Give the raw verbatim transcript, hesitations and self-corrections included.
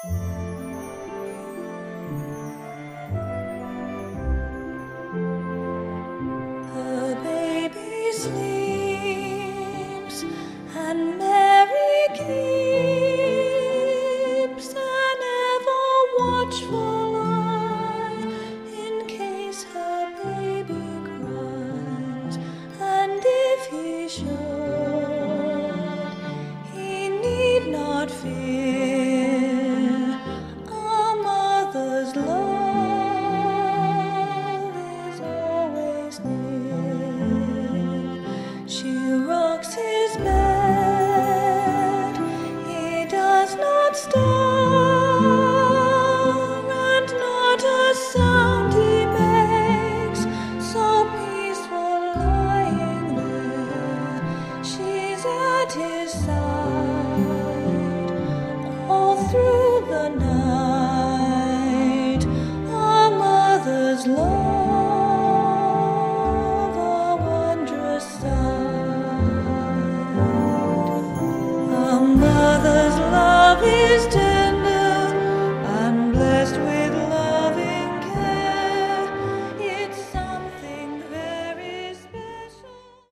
The baby sleeps and Mary keeps an ever watchful eye in case her baby cries, and if he should, he need not fear. A mother's love is always near. She rocks his bed, he does not stir, and not a sound he makes, so peaceful lying there. She's at his side all through the night.